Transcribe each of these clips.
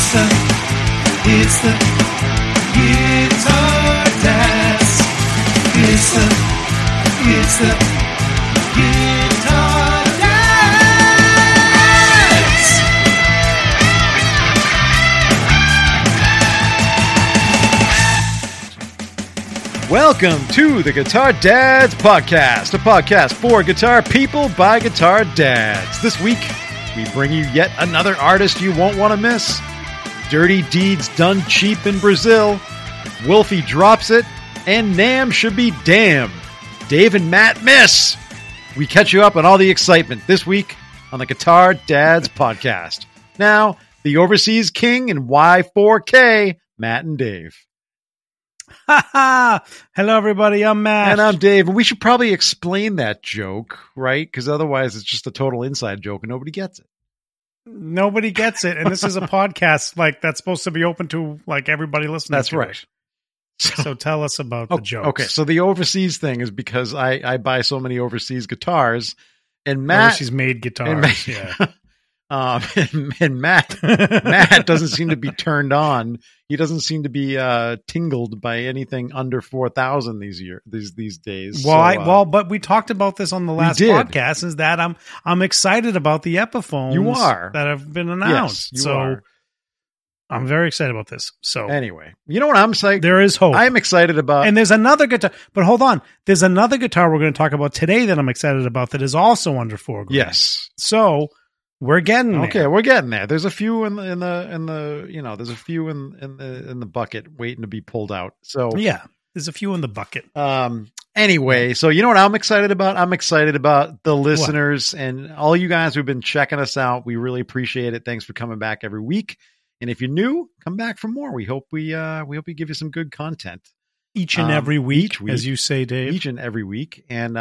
It's the Guitar Dads. It's the Guitar Dads. Welcome to the Guitar Dads Podcast, a podcast for guitar people by guitar dads. This week, we bring you yet another artist you won't want to miss. Dirty Deeds Done Cheap in Brazil, Wolfie Drops It, and Nam Should Be Damned. Dave and Matt miss. We catch you up on all the excitement this week on the Guitar Dads Podcast. Now, the Overseas King and Y4K, Matt and Dave. Hello, everybody. I'm Matt. And I'm Dave. And we should probably explain that joke, right? Because otherwise it's just a total inside joke and nobody gets it. Nobody gets it. And this is a podcast that's supposed to be open to everybody listening. That's to right. It. So tell us about the jokes. Okay. So the overseas thing is because I buy so many overseas guitars and Matt. Overseas made guitars. And Matt doesn't seem to be turned on. He doesn't seem to be tingled by anything under 4,000 these days. But we talked about this on the last podcast. Is that I'm excited about the Epiphones you are. that have been announced. Yes, you are. I'm very excited about this. So anyway, you know what I'm saying? There is hope. I'm excited about. And there's another guitar. But hold on, there's another guitar we're going to talk about today that I'm excited about that is also under $4,000. Yes. So. We're getting there. Okay, we're getting there. There's a few in there's a few in the bucket waiting to be pulled out. So yeah, there's a few in the bucket. Anyway, so you know what I'm excited about? I'm excited about the listeners and all you guys who've been checking us out. We really appreciate it. Thanks for coming back every week. And if you're new, come back for more. We hope we give you some good content each and every week, as you say, Dave. Each and every week. And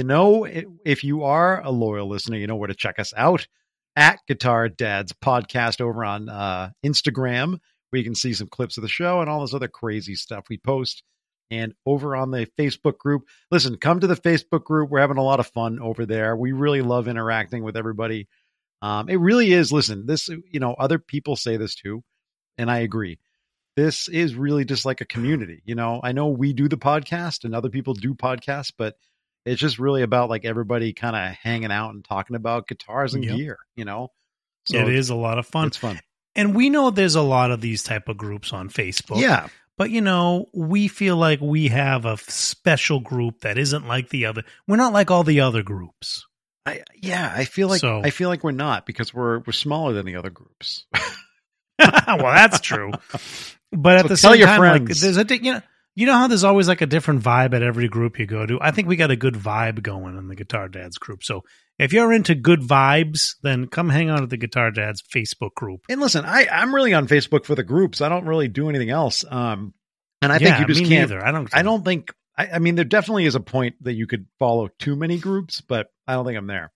if you are a loyal listener, you know where to check us out. At Guitar Dads Podcast over on Instagram, where you can see some clips of the show and all this other crazy stuff we post. And over on the Facebook group, listen, come to the Facebook group. We're having a lot of fun over there. We really love interacting with everybody. It really is. Listen, this, other people say this too, and I agree. This is really just like a community. I know we do the podcast and other people do podcasts, but it's just really about everybody kind of hanging out and talking about guitars and gear, So it is a lot of fun. It's fun. And we know there's a lot of these type of groups on Facebook. Yeah. But, we feel like we have a special group that isn't like the other. We're not like all the other groups. I feel like we're not because we're smaller than the other groups. Well, that's true. But at the same time, there's you know how there's always a different vibe at every group you go to? I think we got a good vibe going in the Guitar Dads group. So if you're into good vibes, then come hang out at the Guitar Dads Facebook group. And listen, I'm really on Facebook for the groups. I don't really do anything else. And I think you just can't. Neither. I don't think. I mean, there definitely is a point that you could follow too many groups, but I don't think I'm there.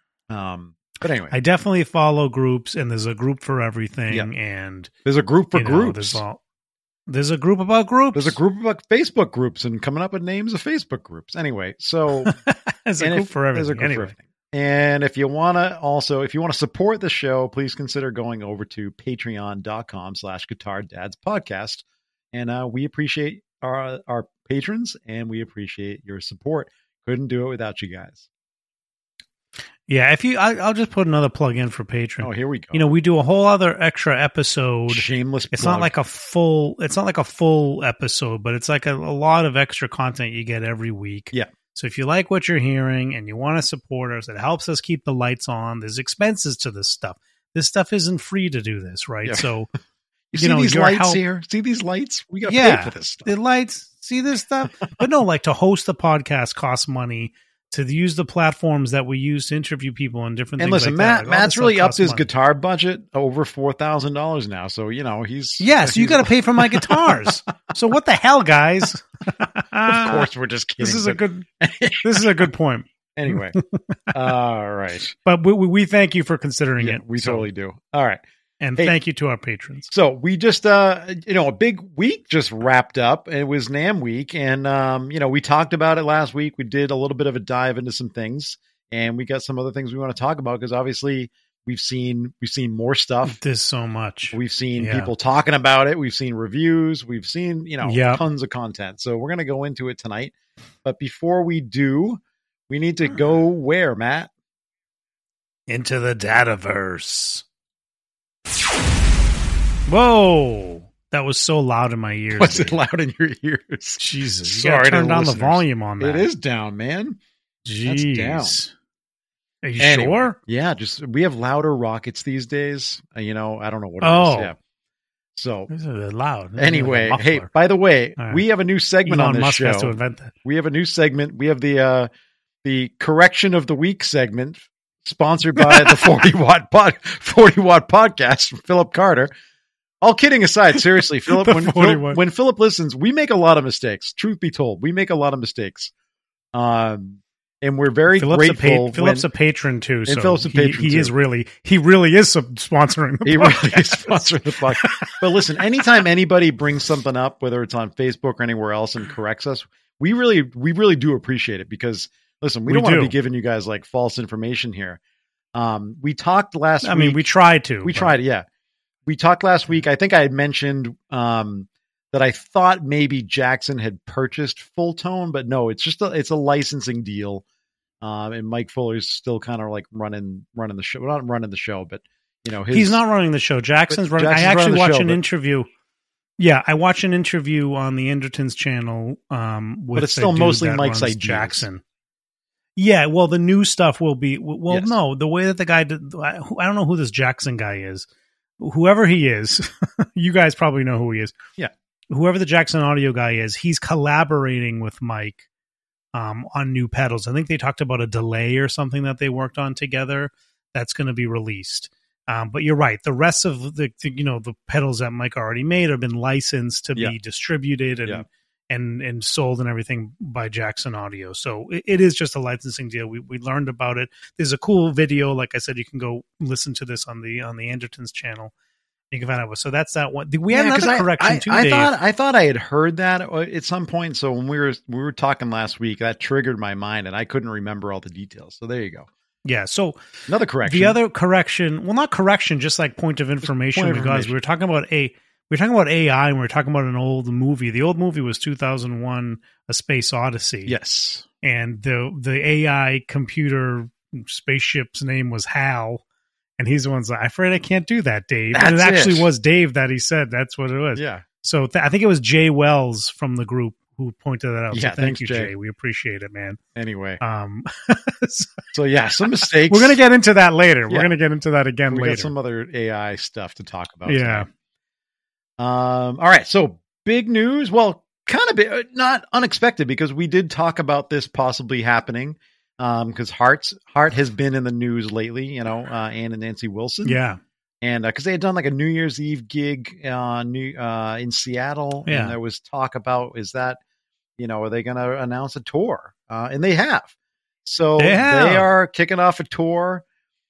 But anyway, I definitely follow groups, and there's a group for everything. Yeah. And there's a group for groups. There's a group about groups. There's a group about Facebook groups and coming up with names of Facebook groups. Anyway, so there's a group for everything. There's a group for everything. And if you want to support the show, please consider going over to patreon.com/Guitar Dads Podcast. And we appreciate our patrons and we appreciate your support. Couldn't do it without you guys. Yeah, I'll just put another plug in for Patreon. Oh, here we go. We do a whole other extra episode. Shameless plug. It's not like a full episode, but it's like a lot of extra content you get every week. Yeah. So if you like what you're hearing and you want to support us, it helps us keep the lights on. There's expenses to this stuff. This stuff isn't free to do this, right? Yeah. So you see these lights here? See these lights? We got to pay for this stuff. The lights. See this stuff? But no, to host the podcast costs money. To use the platforms that we use to interview people and different things. And listen, like Matt's really upped his guitar budget over $4,000 now. So, he's... Yeah, so you got to pay for my guitars. So what the hell, guys? Of course, we're just kidding. This is a good point. Anyway. All right. But we thank you for considering it. We totally do. All right. And thank you to our patrons. So we just, a big week just wrapped up. It was NAMM week. And, we talked about it last week. We did a little bit of a dive into some things. And we got some other things we want to talk about because obviously we've seen more stuff. There's so much. We've seen people talking about it. We've seen reviews. We've seen, tons of content. So we're going to go into it tonight. But before we do, we need to go where, Matt? Into the Dataverse. Whoa. That was so loud in my ears. Was it loud in your ears? Jesus. You gotta turn down the volume on that. It is down, man. Jeez. That's down. Are you sure? Yeah, we have louder rockets these days. I don't know what it is. Yeah. So this is loud. Anyway, hey, by the way, we have a new segment on this Musk show. Has to invent that. We have a new segment. We have the correction of the week segment, sponsored by the 40 watt podcast from Philip Carter. All kidding aside, seriously, Philip, when Philip listens, we make a lot of mistakes. Truth be told, we make a lot of mistakes. And we're very grateful. Philip's a patron too. So Philip's a patron he too. really is sponsoring the podcast. He really is sponsoring the podcast. But listen, anytime anybody brings something up, whether it's on Facebook or anywhere else, and corrects us, we really do appreciate it, because listen, we don't want to be giving you guys like false information here. We talked last week. I mean, we tried to. We tried, yeah. We talked last week. I think I had mentioned that I thought maybe Jackson had purchased Full Tone, but no, it's a licensing deal. And Mike Fuller is still kind of like running the show. Well, not running the show, but he's not running the show. Jackson's running. I actually watched an interview. Yeah, I watched an interview on the Endertons channel. But it's still mostly Mike's ideas. Jackson. Yeah, well, the new stuff will be. Well, yes. No, the way that the guy did. I don't know who this Jackson guy is. Whoever he is, you guys probably know who he is. Yeah. Whoever the Jackson audio guy is, he's collaborating with Mike on new pedals. I think they talked about a delay or something that they worked on together that's going to be released. But you're right. The rest of the pedals that Mike already made have been licensed to be distributed and sold and everything by Jackson Audio. So it is just a licensing deal. We learned about it. There's a cool video. Like I said, you can go listen to this on the Endertons channel. You can find out. So that's that one. We had another correction too, Dave. I thought I had heard that at some point. So when we were talking last week, that triggered my mind, and I couldn't remember all the details. So there you go. Yeah. So another correction. The other correction, well, not correction, just like point of information, because we were talking about AI, and we were talking about an old movie. The old movie was 2001: A Space Odyssey. Yes. And the AI computer spaceship's name was HAL. And he's the one's like, I'm afraid I can't do that, Dave. And it actually was Dave that he said that's what it was. Yeah. So I think it was Jay Wells from the group who pointed that out. Yeah, so thank you, Jay. We appreciate it, man. Anyway. So yeah, some mistakes. We're going to get into that later. We're going to get into that again later. We got some other AI stuff to talk about. Yeah. All right. So big news. Well, kind of not unexpected, because we did talk about this possibly happening. Because Heart has been in the news lately, Ann and Nancy Wilson. Yeah. And because they had done like a New Year's Eve gig in Seattle. Yeah. And there was talk about, is that, are they going to announce a tour? And they have. So they are kicking off a tour.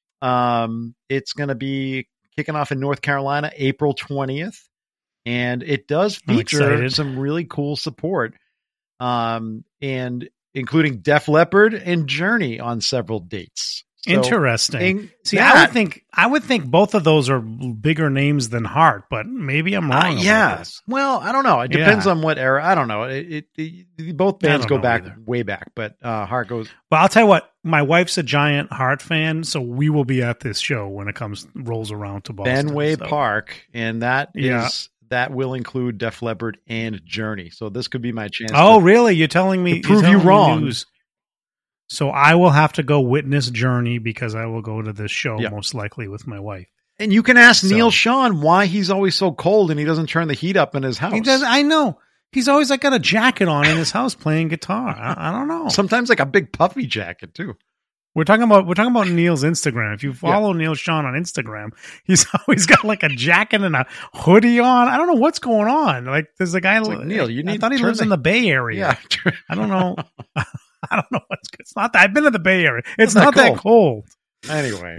It's going to be kicking off in North Carolina, April 20th. And it does feature some really cool support. And including Def Leppard and Journey on several dates. So, interesting. See, I would think both of those are bigger names than Heart, but maybe I'm wrong. Yeah. Well, I don't know. It depends on what era. I don't know. Both bands go back way back, but Heart goes. But I'll tell you what, my wife's a giant Heart fan, so we will be at this show when it rolls around to Boston. Fenway Park, and that is. That will include Def Leppard and Journey. So this could be my chance. Oh, really? You're telling me? To prove you wrong. News. So I will have to go witness Journey, because I will go to this show most likely with my wife. And you can ask Neil Sean why he's always so cold and he doesn't turn the heat up in his house. He does. I know. He's always got a jacket on in his house playing guitar. I don't know. Sometimes like a big puffy jacket too. We're talking about Neil's Instagram. If you follow Neil Sean on Instagram, he's always got like a jacket and a hoodie on. I don't know what's going on. Like there's a guy like Neil. I thought he lives in the Bay Area. Yeah. I don't know. I don't know what's good. It's not that I've been in the Bay Area. It's not that cold. Anyway.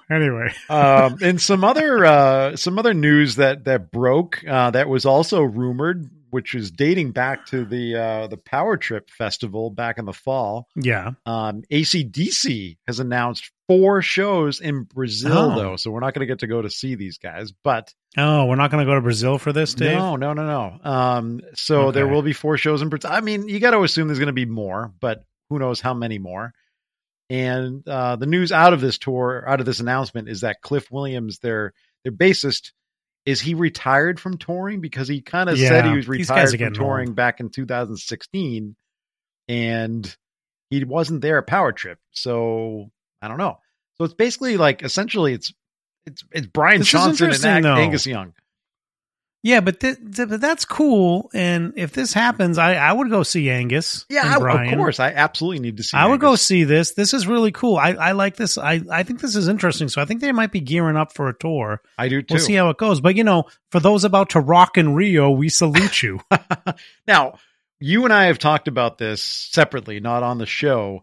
And some other news that broke that was also rumored, which is dating back to the Power Trip Festival back in the fall. Yeah. AC/DC has announced 4 shows in Brazil, though, so we're not going to go to see these guys. But we're not going to go to Brazil for this, Dave? No. So there will be 4 shows in Brazil. I mean, you got to assume there's going to be more, but who knows how many more. And the news out of this announcement, is that Cliff Williams, their bassist, is he retired from touring, because he kind of said he was retired from touring back in 2016, and he wasn't there at Power Trip. So I don't know. So it's basically like essentially it's Brian Johnson and Angus Young. Yeah, but that's cool. And if this happens, I would go see Angus. Yeah, of course. I absolutely need to see Angus. Would go see this. This is really cool. I like this. I think this is interesting. So I think they might be gearing up for a tour. I do too. We'll see how it goes. But, for those about to rock in Rio, we salute you. Now, you and I have talked about this separately, not on the show.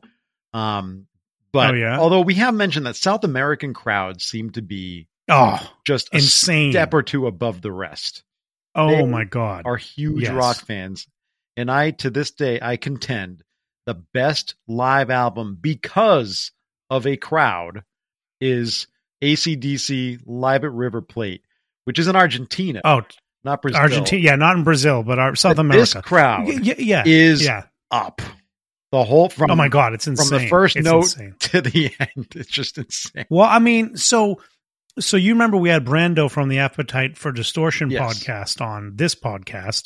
But although we have mentioned that South American crowds seem to be just insane, a step or two above the rest. Oh my God. Are huge rock fans. And to this day, I contend the best live album because of a crowd is AC/DC Live at River Plate, which is in Argentina. Oh, not Brazil. Argentina. Yeah, not in Brazil, but South America. This crowd is up. The whole oh my God, it's insane. From the first note to the end. It's just insane. Well, I mean, so you remember we had Brando from the Appetite for Distortion podcast on this podcast.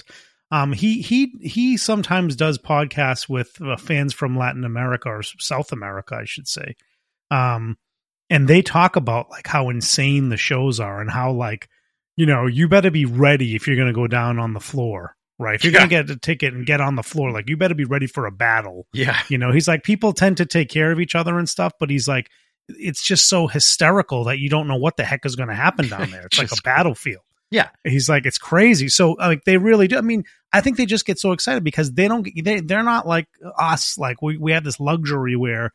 He sometimes does podcasts with fans from Latin America or South America, I should say. And they talk about like how insane the shows are and how like, you better be ready if you're going to go down on the floor, right? If you're going to get a ticket and get on the floor, like you better be ready for a battle. Yeah. He's like, people tend to take care of each other and stuff, but he's like, it's just so hysterical that you don't know what the heck is going to happen down there. It's like a battlefield. Yeah. He's like, it's crazy. So like they really do. I mean, I think they just get so excited because they're not like us. Like we have this luxury where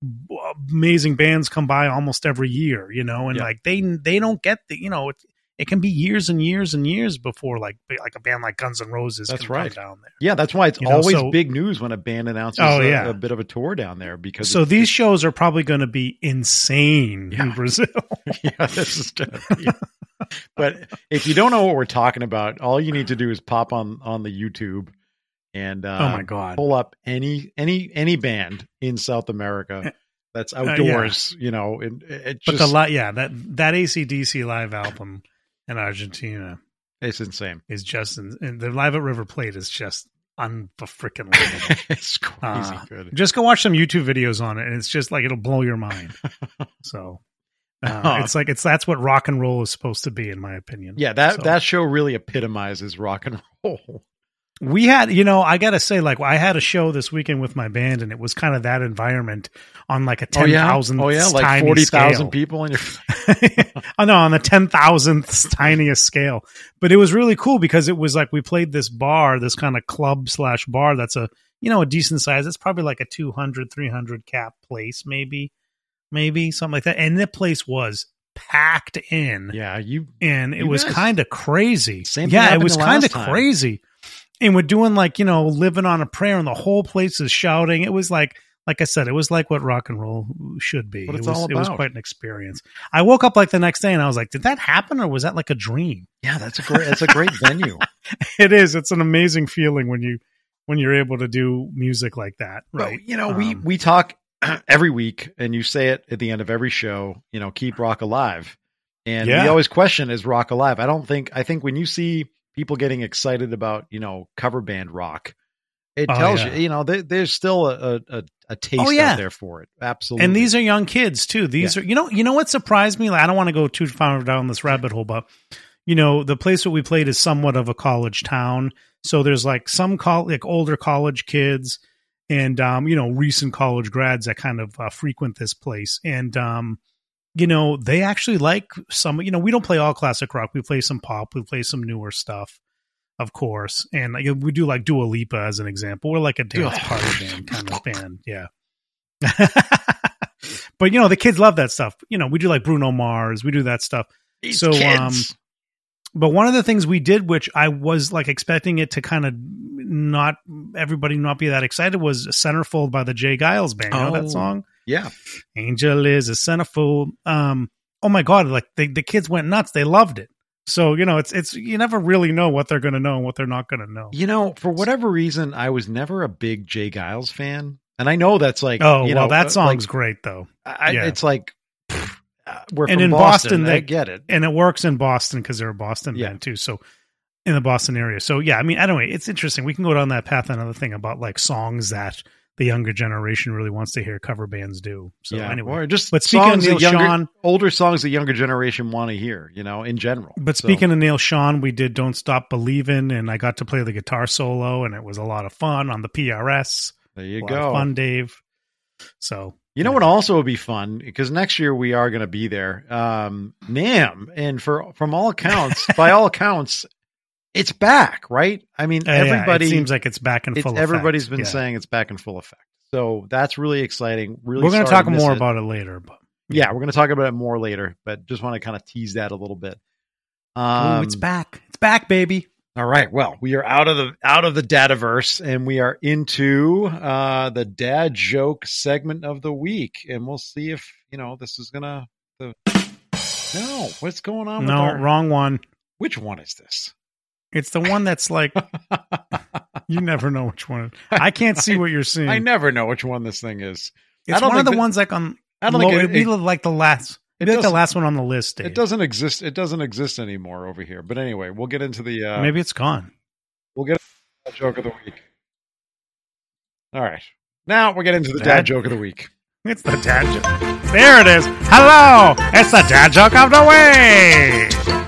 amazing bands come by almost every year, and like they don't get the, it can be years and years and years before like a band like Guns N' Roses can come down there. Yeah, that's why it's always big news when a band announces a bit of a tour down there. Because these shows are probably going to be insane in Brazil. Yeah, this is going to be. But if you don't know what we're talking about, all you need to do is pop on the YouTube and oh my God, pull up any band in South America that's outdoors. It but that AC/DC live album in Argentina, it's insane. Is just and the Live at River Plate is just unfreaking. It's crazy good. Just go watch some YouTube videos on it, and it's just like it'll blow your mind. So. That's what rock and roll is supposed to be, in my opinion. Yeah, that show really epitomizes rock and roll. We had, I got to say, like, I had a show this weekend with my band, and it was kind of that environment on like a 10,000. Oh yeah, like 40,000 people in your. Oh no, on the 10,000th tiniest scale. But it was really cool because it was like we played this bar, this kind of club / bar. That's a decent size. It's probably like a 200, 300 cap place, maybe something like that. And the place was packed in. Yeah, and it was kind of crazy. Same thing it was kind of crazy. And we're doing like, Living on a Prayer, and the whole place is shouting. It was like I said, it was like what rock and roll should be. What it was quite an experience. I woke up like the next day and I was like, did that happen or was that like a dream? Yeah, that's a great venue. It is. It's an amazing feeling when you're able to do music like that. Right. But, we talk every week, and you say it at the end of every show, keep rock alive. And we always question, is rock alive? I think when you see people getting excited about, cover band rock, it tells you, there's still a taste out there for it. Absolutely. And these are young kids too. These are, what surprised me? Like, I don't want to go too far down this rabbit hole, but the place that we played is somewhat of a college town. So there's like some older college kids and, recent college grads that kind of frequent this place. And, they actually like some, we don't play all classic rock. We play some pop. We play some newer stuff, of course. And we do like Dua Lipa as an example. We're like a dance party band kind of band. Yeah. But the kids love that stuff. We do like Bruno Mars, we do that stuff. These kids. But one of the things we did, which I was like expecting it to kind of not be that excited, was Centerfold by the Jay Giles Band. You know that song? Yeah. Angel is a centerfold. Oh my God. Like the kids went nuts. They loved it. So, it's you never really know what they're going to know and what they're not going to know. For whatever reason, I was never a big Jay Giles fan. And I know that's like, that song's great though. It's like, we're and from in Boston, they get it. And it works in Boston because they're a Boston band too. So in the Boston area. So yeah, I mean, anyway, it's interesting. We can go down that path. Another thing about like songs that the younger generation really wants to hear cover bands do. So anyway, or just but speaking of Neil Sean, older songs the younger generation want to hear, in general. But speaking of Neil Sean, we did Don't Stop Believin', and I got to play the guitar solo, and it was a lot of fun on the PRS. There you go. Fun, Dave. So you know what also would be fun, because next year we are going to be there. NAMM, and from all accounts, by all accounts, it's back, right? I mean, everybody it seems like it's back in full effect. Everybody's been saying it's back in full effect. So that's really exciting. Really, we're going to talk more about it later. But yeah, we're going to talk about it more later, but just want to kind of tease that a little bit. It's back. It's back, baby. All right. Well, we are out of the Dadaverse, and we are into the dad joke segment of the week, and we'll see if this is gonna. No, what's going on? No, wrong one. Which one is this? It's the one that's like you never know which one. I can't see what you're seeing. I never know which one this thing is. It's one of the ones like on. I don't think it'd be like the last. It's like the last one on the list, Dave. It doesn't exist. It doesn't exist anymore over here. But anyway, we'll get into the. Maybe it's gone. We'll get into the joke of the week. All right, now we'll get into the dad joke of the week. It's the dad joke. There it is. Hello, it's the dad joke of the week.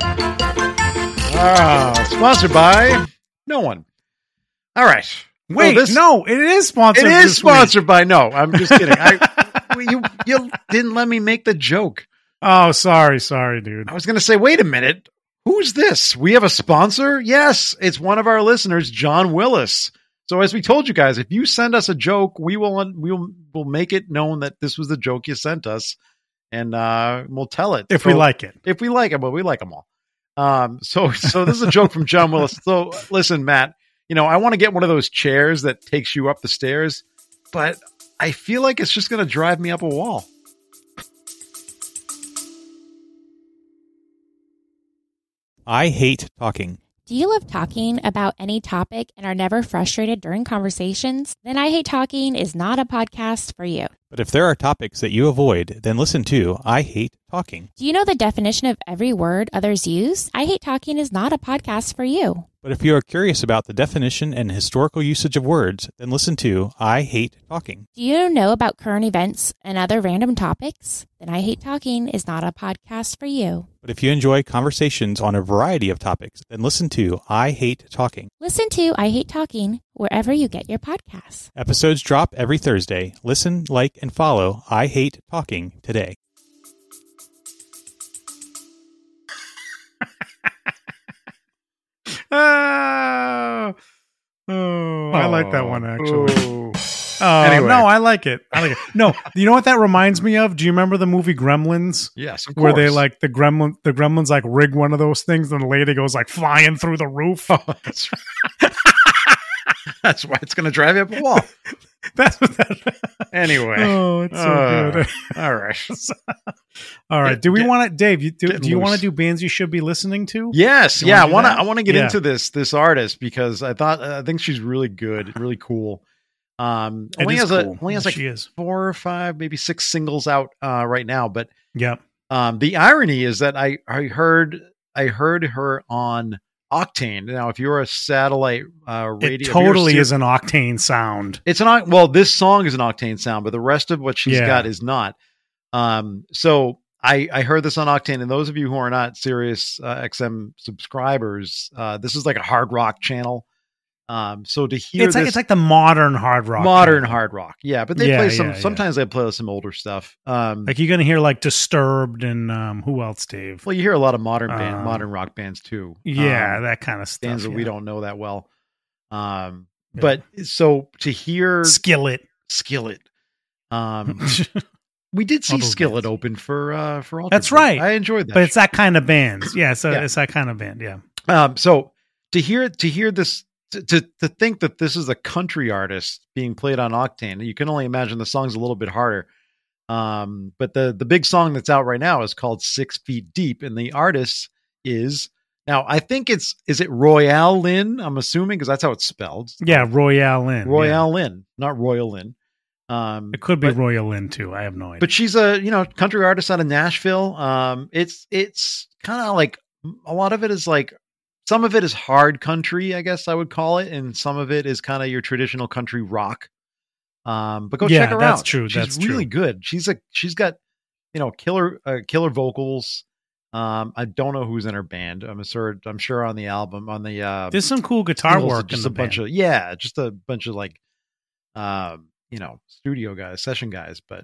Sponsored by no one. All right. Wait, no, it is sponsored. It is sponsored by no. I'm just kidding. You didn't let me make the joke. Oh, sorry, dude. I was going to say, wait a minute. Who's this? We have a sponsor? Yes, it's one of our listeners, John Willis. So as we told you guys, if you send us a joke, we will make it known that this was the joke you sent us, and we'll tell it if we like it. If we like it, but we like them all. So this is a joke from John Willis. So listen, Matt, I want to get one of those chairs that takes you up the stairs, but I feel like it's just going to drive me up a wall. I hate talking. Do you love talking about any topic and are never frustrated during conversations? Then I Hate Talking is not a podcast for you. But if there are topics that you avoid, then listen to I Hate Talking. Do you know the definition of every word others use? I Hate Talking is not a podcast for you. But if you are curious about the definition and historical usage of words, then listen to I Hate Talking. Do you know about current events and other random topics? Then I Hate Talking is not a podcast for you. But if you enjoy conversations on a variety of topics, then listen to I Hate Talking. Listen to I Hate Talking wherever you get your podcasts. Episodes drop every Thursday. Listen, like, and follow I Hate Talking today. I like that one actually. Anyway. No, I like it. No, you know what that reminds me of? Do you remember the movie Gremlins? Yes, of where course. they like the gremlins like rig one of those things, and the lady goes like flying through the roof. Oh, that's right. That's why it's going to drive you up a wall. That's what that. Anyway. Oh, it's so good. All right. All right. Do we want to, Dave? Do you want to do bands you should be listening to? Yes. Yeah. I want to get into this artist because I think she's really good, really cool. Only has like 4 or 5, maybe 6 singles out right now. But yeah. The irony is that I heard her on Octane. Now, if you're a satellite radio, it totally is an Octane sound. It's this song is an Octane sound, but the rest of what she's got is not. So I heard this on Octane, and those of you who are not Sirius XM subscribers, this is like a hard rock channel. So to hear it's like the modern hard rock, hard rock, yeah. But they play sometimes they play some older stuff. Like you're gonna hear like Disturbed and who else, Dave? Well, you hear a lot of modern rock bands too. Yeah, that kind of stuff. Bands that we don't know that well. But so to hear Skillet. We did see Skillet open for Altered. That's right. I enjoyed that. But it's that kind of band. Yeah, it's that kind of band. Yeah. So to hear this, to think that this is a country artist being played on Octane, you can only imagine the song's a little bit harder. But the big song that's out right now is called 6 Feet Deep, and the artist is now, I think is it Royale Lynn? I'm assuming because that's how it's spelled. Yeah, Royale Lynn. Royale Lynn, not Royal Lynn. It could be Royal Lynn too. I have no idea. But she's a country artist out of Nashville. It's kind of like a lot of it is like some of it is hard country, I guess I would call it, and some of it is kind of your traditional country rock. But go check her out. That's true. She's really good. She's got killer vocals. I don't know who's in her band. I'm sure on the album there's some cool guitar work. Just in a bunch band. just a bunch of like studio guys, session guys, but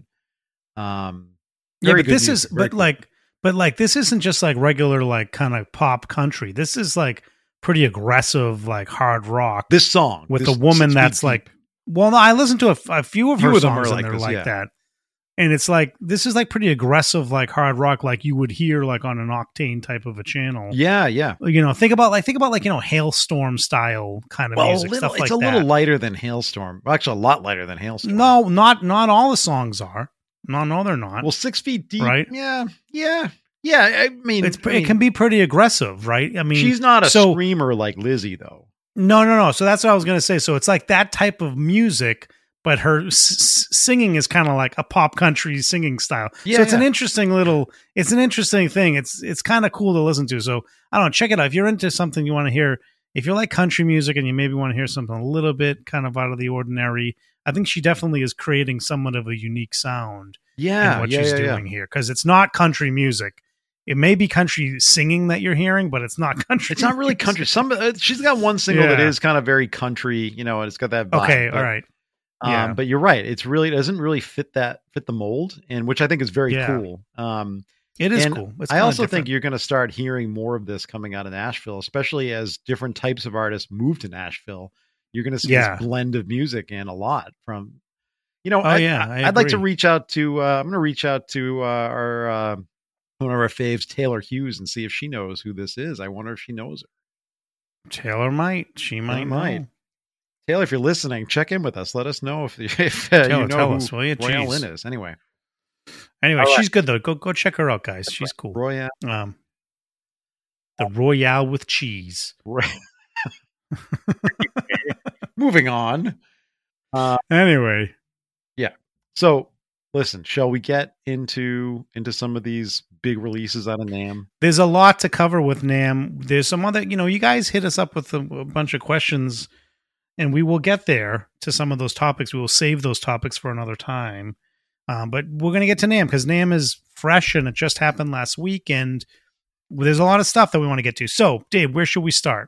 this isn't just like regular like kind of pop country. This is like pretty aggressive like hard rock. This song with a woman that's like, well, no, I listened to a few of her songs and they're like that. And it's like, this is like pretty aggressive, like hard rock, like you would hear like on an Octane type of a channel. Yeah. Yeah. Think about Hailstorm style kind of music, stuff like that. It's a little lighter than Hailstorm. Actually, a lot lighter than Hailstorm. No, not all the songs are. No, they're not. Well, 6 Feet Deep. Right. Yeah. I mean, it can be pretty aggressive, right? I mean, she's not a screamer like Lizzie though. No. So that's what I was going to say. So it's like that type of music, but her singing is kind of like a pop country singing style. Yeah, so it's an interesting thing. It's kind of cool to listen to. So I don't know, check it out. If you're into something you want to hear, if you like country music and you maybe want to hear something a little bit kind of out of the ordinary, I think she definitely is creating somewhat of a unique sound. Yeah. In what she's doing here. Cause it's not country music. It may be country singing that you're hearing, but it's not country. It's not really country. She's got one single that is kind of very country, and it's got that vibe. Okay. All right. Yeah. But you're right. It doesn't really fit the mold, and which I think is very cool. It is cool. I also think you're going to start hearing more of this coming out of Nashville, especially as different types of artists move to Nashville. You're going to see this blend of music in a lot from, I'd like to reach out to, I'm going to reach out to our, one of our faves, Taylor Hughes, and see if she knows who this is. I wonder if she knows her. Taylor might. She might know. Taylor, if you're listening, check in with us. Let us know if Taylor, you know tell who us, will you? Royale Lynn is. Anyway, she's good though. Go check her out, guys. She's cool. Royale. The Royale with cheese. Moving on. Anyway. Yeah. So listen, shall we get into some of these big releases out of NAMM? There's a lot to cover with NAMM. There's some other, you guys hit us up with a bunch of questions, and we will get there to some of those topics. We will save those topics for another time. But we're going to get to NAMM because NAMM is fresh and it just happened last week, and there's a lot of stuff that we want to get to. So, Dave, where should we start?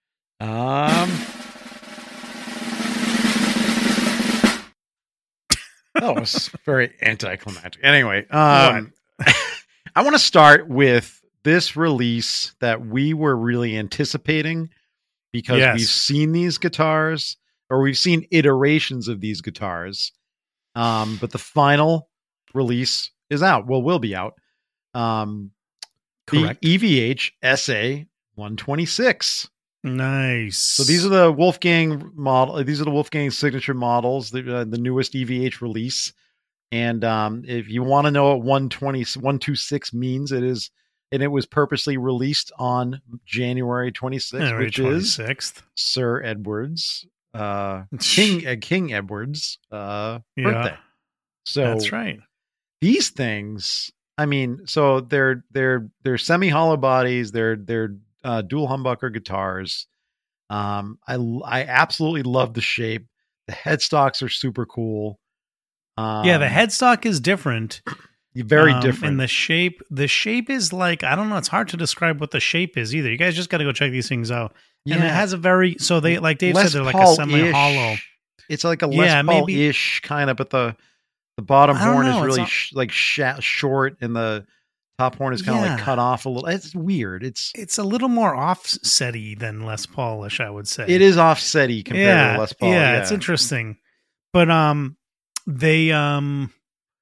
That was very anticlimactic. Anyway, I want to start with this release that we were really anticipating because we've seen these guitars, or we've seen iterations of these guitars. But the final release is out. Well, will be out. Correct. The EVH SA 126. Nice. So these are the Wolfgang model. These are the Wolfgang signature models, the newest EVH release. And if you want to know what 126 means, it was purposely released on January 26th, which 26th. Is Sir Edward's King Edward's birthday. So that's right. These things, I mean, so they're semi hollow bodies. They're dual humbucker guitars. I absolutely love the shape. The headstocks are super cool. The headstock is different. Very different. And the shape is like, I don't know. It's hard to describe what the shape is either. You guys just got to go check these things out. Yeah. And it has a very, so they, like Dave said, they're like a semi-hollow. It's like a Les Paul-ish kind of, but the bottom horn is really short, and the top horn is kind of like cut off a little. It's weird. It's a little more offsetty than Les Paul-ish, I would say. It is offsetty compared to Les Paul. Yeah, it's interesting. But they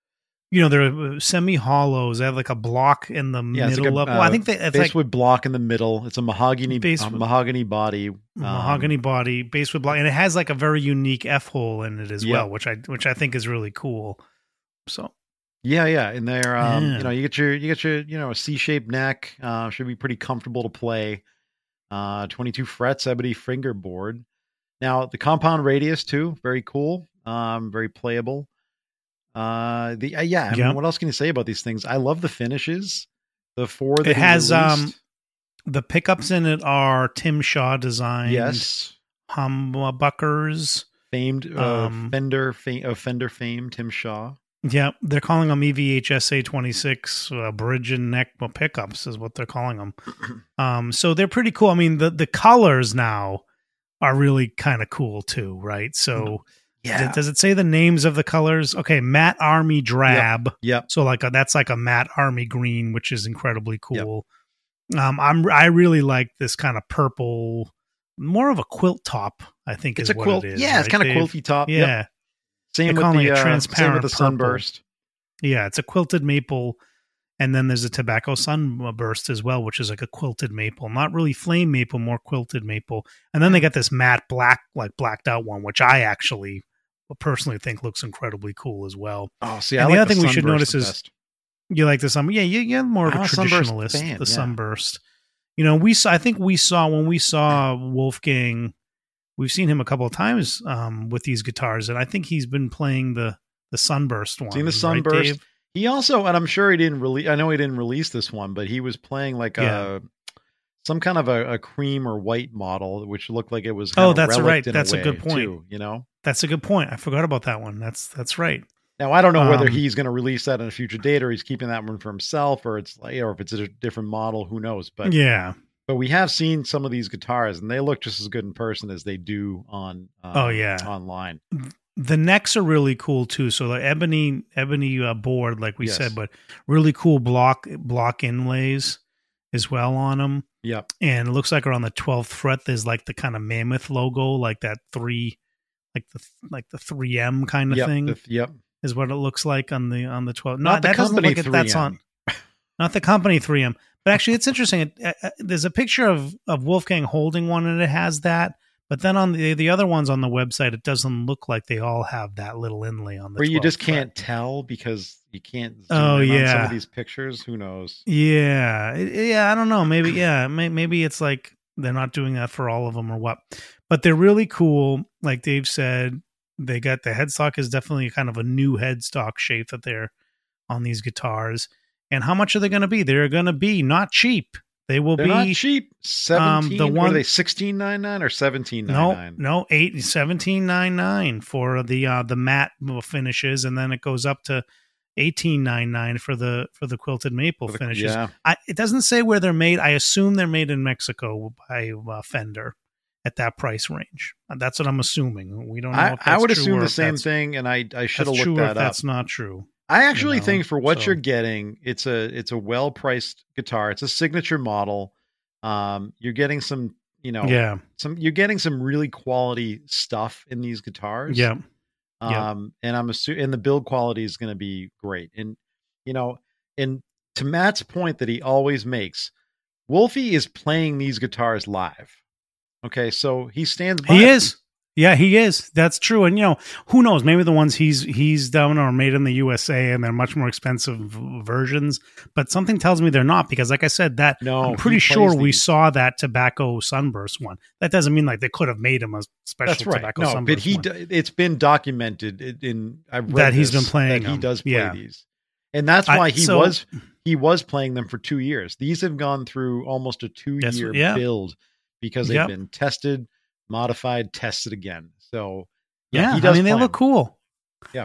they're semi-hollows. They have like a block in the middle of. Well, I think it's basswood block in the middle. It's a mahogany body. Mahogany body, basswood block, and it has like a very unique F hole in it as well, which I think is really cool. So. Yeah, and they're you get your a C-shaped neck. Should be pretty comfortable to play. 22 frets, ebony fingerboard. Now the compound radius too, very cool. Very playable. I mean, what else can you say about these things? I love the finishes. The four that it has the pickups in it are Tim Shaw designed. Yes, humbuckers, famed Fender fame Tim Shaw. Yeah, they're calling them EVH SA26 bridge and neck pickups is what they're calling them. So they're pretty cool. I mean, the colors now are really kind of cool too, right? So does it say the names of the colors? Okay, matte army drab. Yep. So that's like a matte army green, which is incredibly cool. Yep. I really like this kind of purple, more of a quilt top. I think it's is a what quilt. it is. Yeah, it's kind of quilty top. Yeah. Yep. Same with the sunburst. Yeah, it's a quilted maple, and then there's a tobacco sunburst as well, which is like a quilted maple, not really flame maple, more quilted maple. And then they got this matte black, like blacked out one, which I actually personally think looks incredibly cool as well. Oh, see, and the other thing we should notice is you like the sunburst. Yeah, you're more of a traditionalist. Fan, sunburst. I think we saw when we saw Wolfgang. We've seen him a couple of times with these guitars, and I think he's been playing the sunburst one. Seen the sunburst. Right, Dave? He also, and I'm sure he didn't release. I know he didn't release this one, but he was playing like some kind of a cream or white model, which looked like it was. That's right. That's a good point. Too, that's a good point. I forgot about that one. That's right. Now I don't know whether he's going to release that in a future date, or he's keeping that one for himself, or it's like, or if it's a different model. Who knows? But yeah. But we have seen some of these guitars, and they look just as good in person as they do on online. The necks are really cool too. So the ebony board, like we said, but really cool block inlays as well on them. Yep. And it looks like around the 12th fret, there's like the kind of mammoth logo, like that 3, like the 3M kind of thing. Is what it looks like on the 12th. Not the company 3M. That's on. Not the company 3M. But actually, it's interesting. There's a picture of Wolfgang holding one, and it has that. But then on the other ones on the website, it doesn't look like they all have that little inlay on the. Or you just can't tell because you can't zoom in on some of these pictures. Who knows? Yeah, I don't know. Maybe maybe it's like they're not doing that for all of them or what. But they're really cool. Like Dave said, they got the headstock is definitely kind of a new headstock shape that they're on these guitars. And how much are they going to be? They're going to be not cheap. They're not cheap. 17. The one, are they $16.99 or $17.99? No, $17.99 for the matte finishes, and then it goes up to $18.99 for the quilted maple finishes. Yeah. It doesn't say where they're made. I assume they're made in Mexico by Fender at that price range. That's what I'm assuming. We don't know. If that's I would true assume the same thing, and I should have looked that up. That's not true. I actually think for what you're getting, it's a well-priced guitar. It's a signature model. You're getting some, you're getting some really quality stuff in these guitars. Yeah. And I'm assuming, and the build quality is going to be great. And, and to Matt's point that he always makes, Wolfie is playing these guitars live. Okay. So he stands by. He is. Yeah, he is. That's true. And, who knows? Maybe the ones he's done are made in the USA and they're much more expensive versions. But something tells me they're not because, like I said, I'm pretty sure we saw that tobacco sunburst one. That doesn't mean like they could have made him a special tobacco sunburst one. But it's been documented he's been playing that he does play these. And that's why he was playing them for 2 years. These have gone through almost a 2-year build because they've been tested, modified, tested again. So he does. They look cool. Yeah.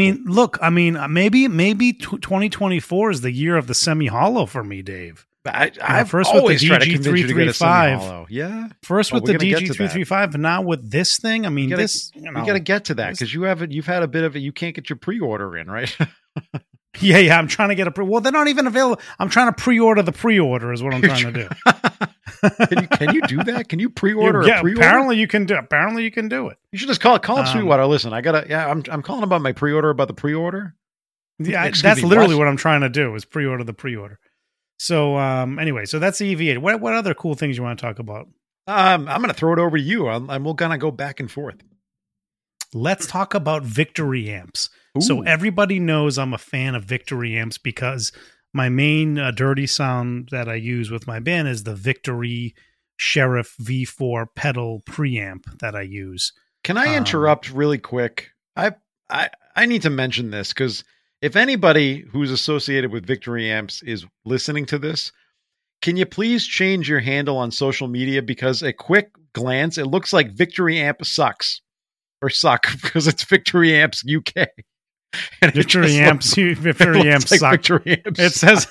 Maybe 2024 is the year of the semi-hollow for me, Dave. I've first always tried to convince you to get a semi-hollow. Yeah. First with the DG335, but now with this thing, I mean, we got to get to that because you've had a bit of it. You can't get your pre-order in, right? Yeah. I'm trying to get well, they're not even available. I'm trying to pre-order the pre-order is what I'm trying to do. Can you do that? Can you pre-order a pre-order? Apparently you can do it. You should just call up Sweetwater. Listen, I'm calling about my pre-order about the pre-order. Yeah, that's literally what I'm trying to do is pre-order the pre-order. So anyway, so that's the EV8. What other cool things you want to talk about? I'm going to throw it over to you. And we're going to go back and forth. Let's talk about Victory amps. Ooh. So everybody knows I'm a fan of Victory amps because my main dirty sound that I use with my band is the Victory Sheriff V4 pedal preamp that I use. Can I interrupt really quick? I need to mention this because if anybody who's associated with Victory amps is listening to this, can you please change your handle on social media? Because a quick glance, it looks like Victory amp sucks. Or suck because it's Victory Amps UK. And Victory Amps suck. Victory Amps it says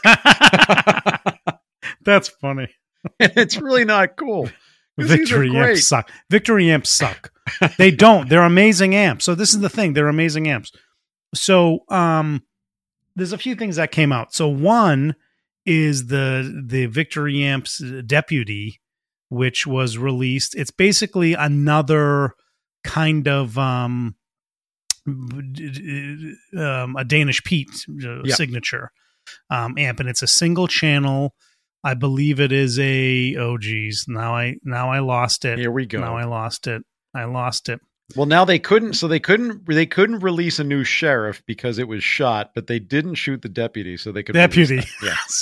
that's funny. And it's really not cool. Victory Amps suck. Victory Amps suck. They don't. They're amazing amps. So this is the thing. They're amazing amps. So there's a few things that came out. So one is the Victory Amps Deputy, which was released. It's basically another kind of a Danish Pete signature amp, and it's a single channel. I believe it is now I lost it. Here we go. Now I lost it. Well, now they couldn't release a new Sheriff because it was shot, but they didn't shoot the Deputy, so they could Deputy. Yes.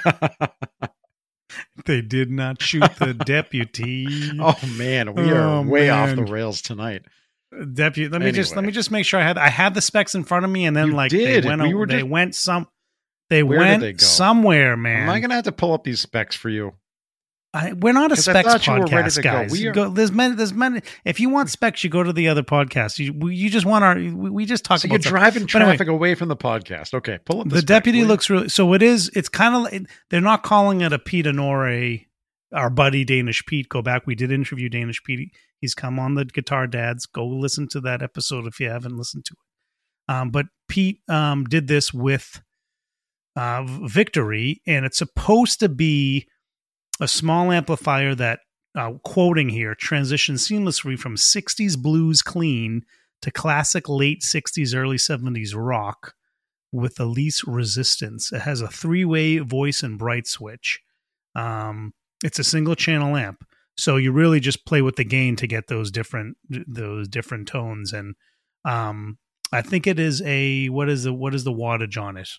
They did not shoot the Deputy. Oh man, we are way off the rails tonight. Deputy. Let me just make sure I had the specs in front of me, and then they went somewhere, man. Am I going to have to pull up these specs for you? We're not a specs podcast, guys. There's many. If you want specs, you go to the other podcast. You just want we just talk about. You're driving traffic away from the podcast. Okay, pull up the Deputy. Looks really. So it's kind of. They're not calling it a Pete Honore, our buddy Danish Pete. Go back. We did interview Danish Pete. He's come on the Guitar Dads. Go listen to that episode if you haven't listened to it. But Pete did this with Victory, and it's supposed to be a small amplifier that, quoting here, transitions seamlessly from 60s blues clean to classic late 60s, early 70s rock with the least resistance. It has a 3-way voice and bright switch. It's a single channel amp, so you really just play with the gain to get those different tones. And I think it is what is the wattage on it?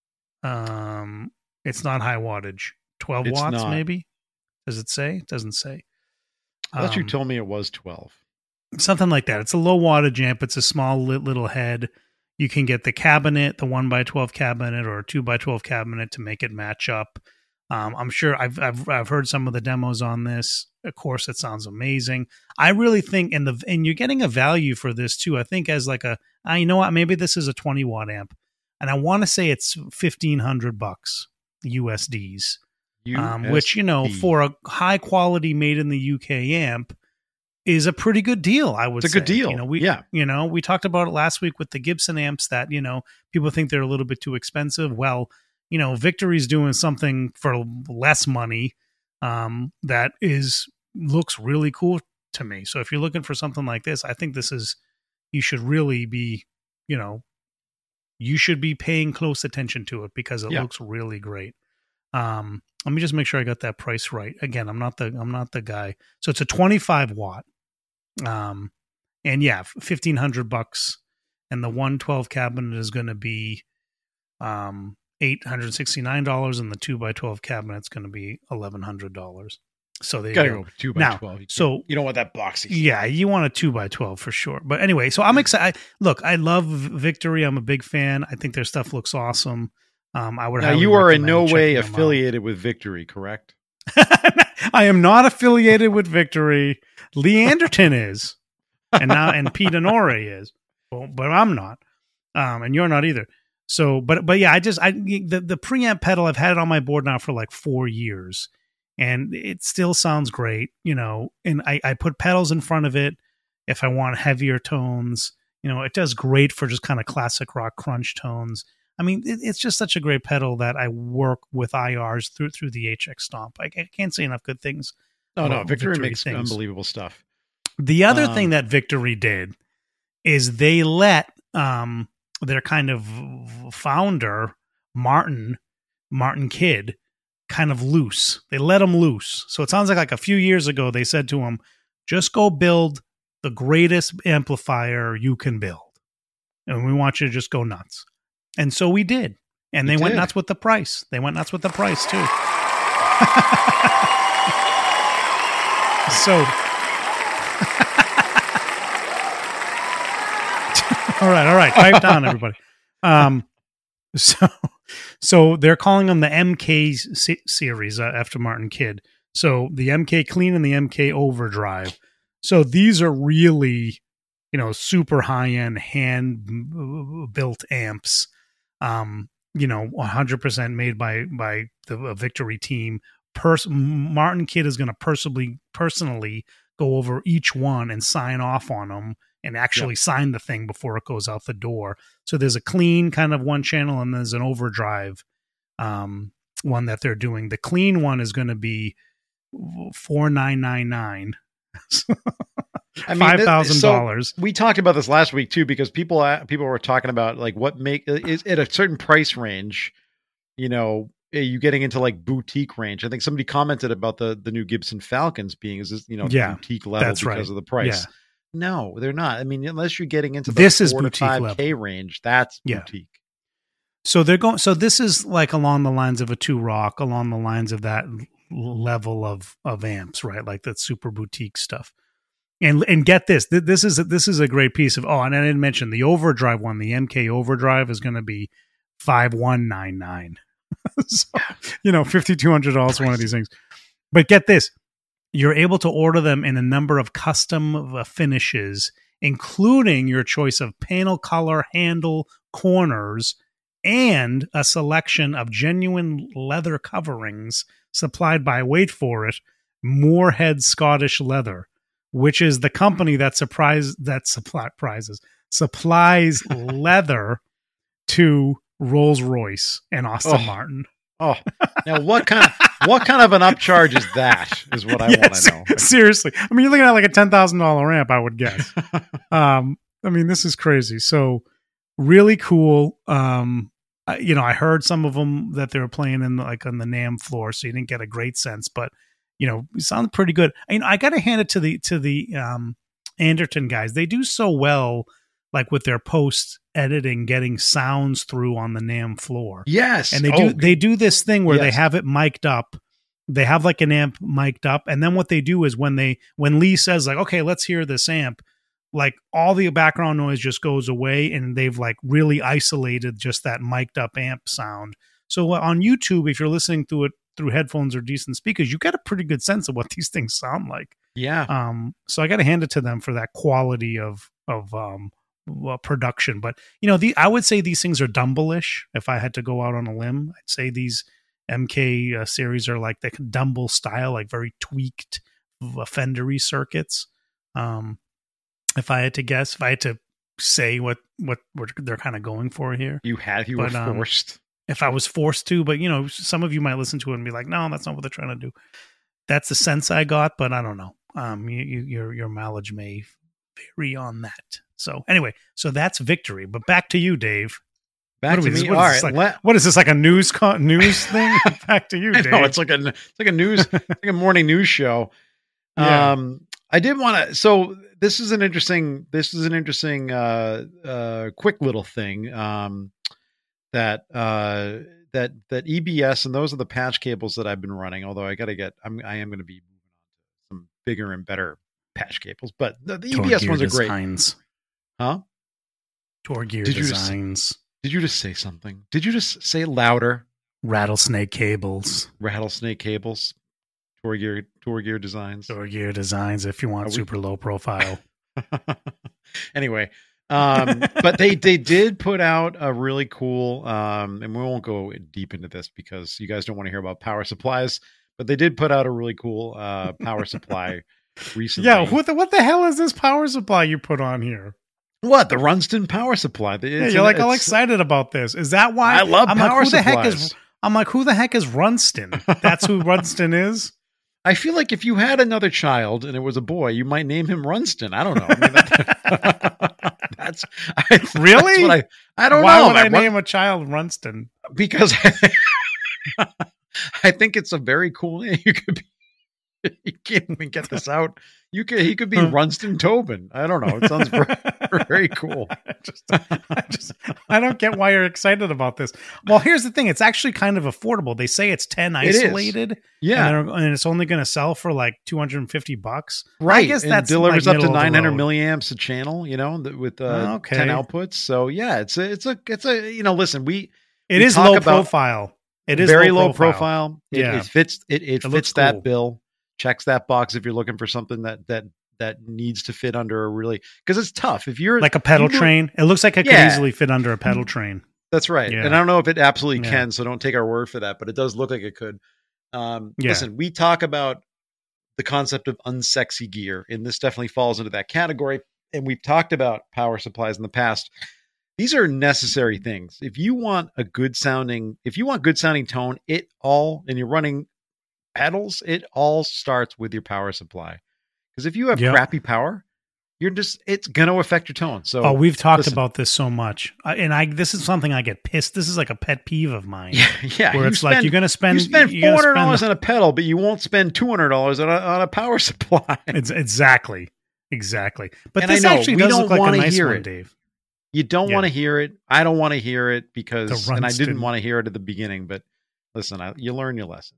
It's not high wattage. 12 watts, not. Maybe? Does it say? It doesn't say. I thought you told me it was 12. Something like that. It's a low wattage amp. It's a small little head. You can get the cabinet, the 1x12 cabinet or a 2x12 cabinet to make it match up. I'm sure I've heard some of the demos on this. Of course, it sounds amazing. I really think, and you're getting a value for this too. I think as like you know what? Maybe this is a 20 watt amp, and I want to say it's $1,500 USDs. Which, for a high quality made in the UK amp is a pretty good deal, I would say. It's a good deal. We talked about it last week with the Gibson amps that, people think they're a little bit too expensive. Well, Victory's doing something for less money that looks really cool to me. So if you're looking for something like this, I think you should really be, you should be paying close attention to it because it looks really great. Let me just make sure I got that price right. Again, I'm not the guy. So it's a 25 watt. And yeah, $1,500, and the 112 cabinet is going to be $869, and the 2x12 cabinet's going to be $1,100. So they go 2x12. So you don't want that boxy. Yeah, you want a 2x12 for sure. But anyway, so I'm excited. Look, I love Victory. I'm a big fan. I think their stuff looks awesome. I would. Now you are in no way affiliated with Victory, correct? I am not affiliated with Victory. Lee Anderton is, and Pete Honore is, but I'm not, and you're not either. So, but yeah, the preamp pedal, I've had it on my board now for like 4 years, and it still sounds great, And I put pedals in front of it if I want heavier tones. It does great for just kind of classic rock crunch tones. I mean, it's just such a great pedal that I work with IRs through the HX Stomp. I can't say enough good things. No, Victory makes unbelievable stuff. The other thing that Victory did is they let their kind of founder, Martin Kidd, kind of loose. They let him loose. So it sounds like a few years ago, they said to him, just go build the greatest amplifier you can build. And we want you to just go nuts. And so we did. And they went nuts with the price. They went nuts with the price too. So, all right. Pipe down, everybody. So they're calling them the MK series after Martin Kidd. So the MK Clean and the MK Overdrive. So these are really, super high-end hand-built amps. 100% made by the Victory team. Martin Kidd is going to personally go over each one and sign off on them and actually sign the thing before it goes out the door. So there's a Clean kind of one channel, and there's an Overdrive one that they're doing. The Clean one is going to be $4,999. I mean, $5,000. So we talked about this last week too, because people were talking about like what is at a certain price range, are you getting into like boutique range? I think somebody commented about the new Gibson Falcons being boutique level because of the price. Yeah. No, they're not. I mean, unless you're getting into the this is 4 to boutique 5K level range, that's boutique. So they're going. So this is like along the lines of a 2-Rock, along the lines of that level of amps, right? Like that super boutique stuff. And get this. This is a great piece of. Oh, and I didn't mention the Overdrive one. The MK Overdrive is going to be $5,199. So, $5,200 for one of these things. But get this. You're able to order them in a number of custom finishes, including your choice of panel color, handle, corners, and a selection of genuine leather coverings supplied by, wait for it, Moorhead Scottish Leather, which is the company that supplies leather to Rolls-Royce and Aston Martin. Oh, now what kind of an upcharge is that? Is what I want to know. Seriously, I mean, you're looking at like a $10,000 amp, I would guess. I mean, this is crazy. So really cool. I heard some of them that they were playing on the NAMM floor, so you didn't get a great sense, but it sounded pretty good. I got to hand it to the Anderton guys. They do so well, like with their post editing, getting sounds through on the NAMM floor. Yes, and they do this thing where they have it mic'd up. They have like an amp mic'd up, and then what they do is when Lee says like, okay, let's hear this amp, like all the background noise just goes away, and they've like really isolated just that mic'd up amp sound. So on YouTube, if you're listening to it through headphones or decent speakers, you get a pretty good sense of what these things sound like. Yeah. So I got to hand it to them for that quality of production. But I would say these things are Dumble-ish. If I had to go out on a limb, I'd say these MK series are like the Dumble style, like very tweaked Fendery circuits. If I had to guess, if I had to say what they're kind of going for here, you were forced. If I was forced to, but some of you might listen to it and be like, no, that's not what they're trying to do. That's the sense I got, but I don't know. Your mileage may vary on that. So anyway, that's Victory. But back to you, Dave. Back to me. All right. What is this, like a news thing? Back to you, Dave. No, it's like a news, like a morning news show. Yeah. I did want to. So this is an interesting quick little thing. That EBS, and those are the patch cables that I've been running. Although I am going to be moving on to some bigger and better patch cables, but the EBS ones are great. Designs. Huh? Tour Gear Designs. Did you just say something? Did you just say louder? Rattlesnake cables. Tour Gear Designs. Tour Gear Designs. If you want super low profile. Anyway. But they did put out a really cool, and we won't go deep into this because you guys don't want to hear about power supplies, but they did put out a really cool power supply recently. Yeah, what the hell is this power supply you put on here? What, the Runston power supply? You're like all excited about this. Is that why? I love power supplies. I'm like, who the heck is Runston? That's who Runston is? I feel like if you had another child and it was a boy, you might name him Runston. I don't know. I mean, Really? That's I don't know. Why would I name a child Runston? Because I think it's a very cool name. You can't even get this out. He could be Runston Tobin. I don't know. It sounds very cool. I don't get why you're excited about this. Well, here's the thing. It's actually kind of affordable. They say it's 10 isolated. Yeah. And it's only going to sell for like $250. Right. I guess and that's delivers like up to 900 milliamps a channel, with 10 outputs. So yeah, it's a, listen, it is low profile. It is very low profile. It fits looks that cool. bill. Checks that box if you're looking for something that needs to fit under a really, because it's tough. If you're like a pedal train, it looks like it could easily fit under a pedal train. That's right. Yeah. And I don't know if it absolutely can, so don't take our word for that, but it does look like it could. Listen, we talk about the concept of unsexy gear, and this definitely falls into that category. And we've talked about power supplies in the past. These are necessary things. If you want good sounding tone, and you're running pedals, it all starts with your power supply. Because if you have crappy power, it's going to affect your tone. So we've talked about this so much, and this is something I get pissed. This is like a pet peeve of mine. Yeah, where it's like you're going to spend $400 on a pedal, but you won't spend $200 on a power supply. It's exactly. But and this actually does look like a nice one, Dave. You don't want to hear it. I don't want to hear it because, and I didn't want to hear it at the beginning. But listen, you learn your lessons.